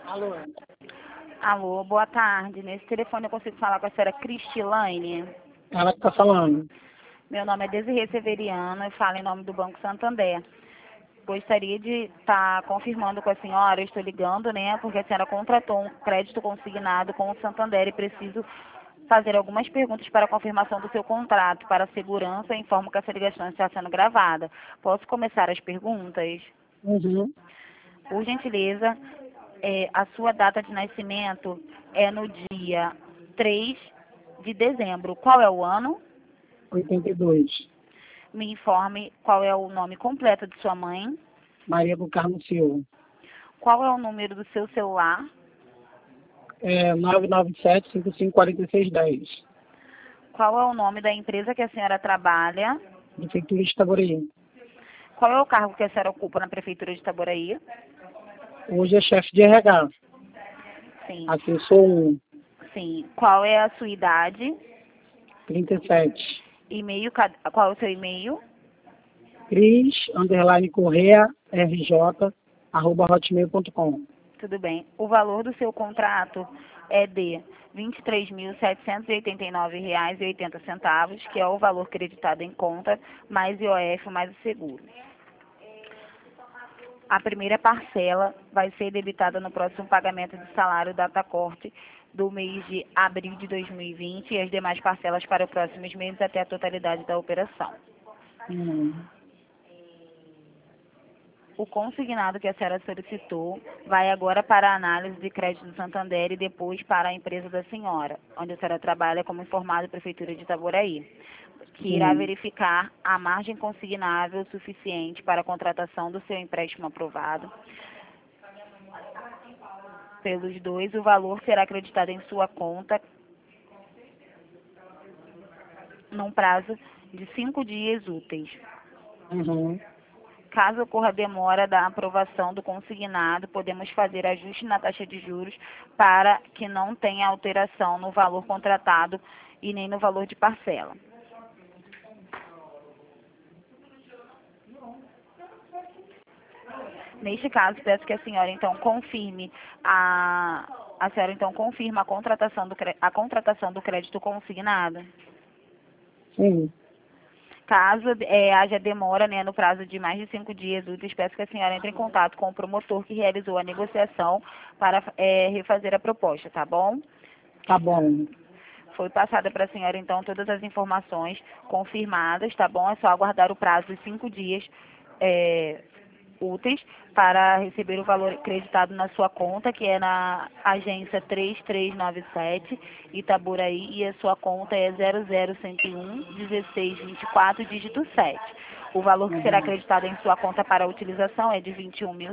Alô, Alô, boa tarde. Nesse telefone eu consigo falar com a senhora Cristilane. ela que tá falando. Meu nome é Desirê Severiano e falo em nome do Banco Santander. Gostaria de estar confirmando com a senhora, eu estou ligando, né, porque a senhora contratou um crédito consignado com o Santander e preciso fazer algumas perguntas para a confirmação do seu contrato. Para a segurança, eu informo que essa ligação está sendo gravada. Posso começar as perguntas? Uhum. Por gentileza, a sua data de nascimento é no dia 3 de dezembro. Qual é o ano? 82. Me informe qual é o nome completo de sua mãe. Maria do Carmo Silva. Qual é o número do seu celular? 997-554610. Qual é o nome da empresa que a senhora trabalha? Prefeitura de Itaboraí. Qual é o cargo que a senhora ocupa na Prefeitura de Itaboraí? Hoje é chefe de RH. Sim. Assessor 1, Sim. Qual é a sua idade? 37. E-mail, qual é o seu e-mail? Cris_Correa RJ @hotmail.com. Tudo bem. O valor do seu contrato é de R$ 23.789,80, que é o valor creditado em conta, mais IOF, mais o seguro. A primeira parcela vai ser debitada no próximo pagamento de salário data corte do mês de abril de 2020 e as demais parcelas para os próximos meses até a totalidade da operação. O consignado que a senhora solicitou vai agora para a análise de crédito do Santander e depois para a empresa da senhora, onde a senhora trabalha como informada Prefeitura de Itaboraí, que irá verificar a margem consignável suficiente para a contratação do seu empréstimo aprovado. Pelos dois, o valor será acreditado em sua conta num prazo de 5 dias úteis. Uhum. Caso ocorra demora da aprovação do consignado, podemos fazer ajuste na taxa de juros para que não tenha alteração no valor contratado e nem no valor de parcela. Neste caso, peço que a senhora então confirme a senhora então confirma a contratação do crédito consignado. Sim. Caso haja demora, né, no prazo de mais de 5 dias úteis, peço que a senhora entre em contato com o promotor que realizou a negociação para refazer a proposta, tá bom? Tá bom. Foi passada para a senhora, então, todas as informações confirmadas, tá bom? É só aguardar o prazo de 5 dias úteis para receber o valor acreditado na sua conta, que é na agência 3397 Itaboraí, e a sua conta é 00101-1624, dígito 7. O valor que será acreditado em sua conta para a utilização é de R$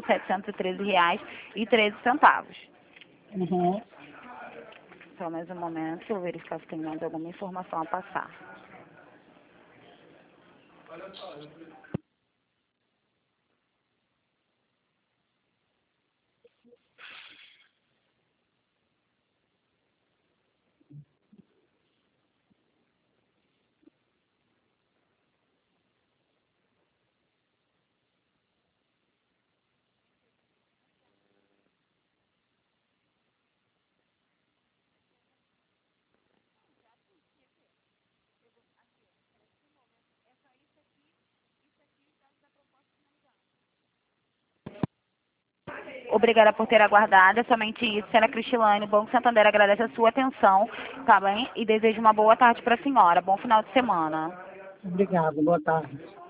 21.713,13. Uhum. Só mais um momento, eu vou verificar se tem mais alguma informação a passar. Obrigada por ter aguardado. É somente isso. Senhora Cristilane, o Banco Santander agradece a sua atenção, tá bem? E desejo uma boa tarde para a senhora. Bom final de semana. Obrigado. Boa tarde.